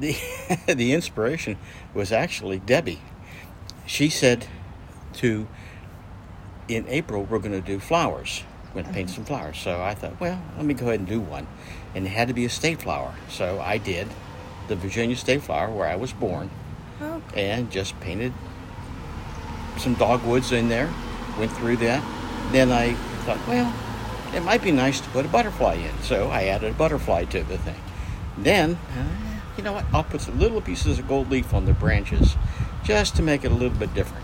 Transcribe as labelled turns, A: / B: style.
A: the the inspiration was actually Debbie. She said in April, we're going to do flowers. We're going to paint some flowers. So I thought, well, let me go ahead and do one. And it had to be a state flower. So I did the Virginia state flower where I was born.
B: Okay.
A: And just painted some dogwoods in there. Went through that. Then I thought, well, it might be nice to put a butterfly in. So I added a butterfly to the thing. Then, you know what? I'll put some little pieces of gold leaf on the branches just to make it a little bit different.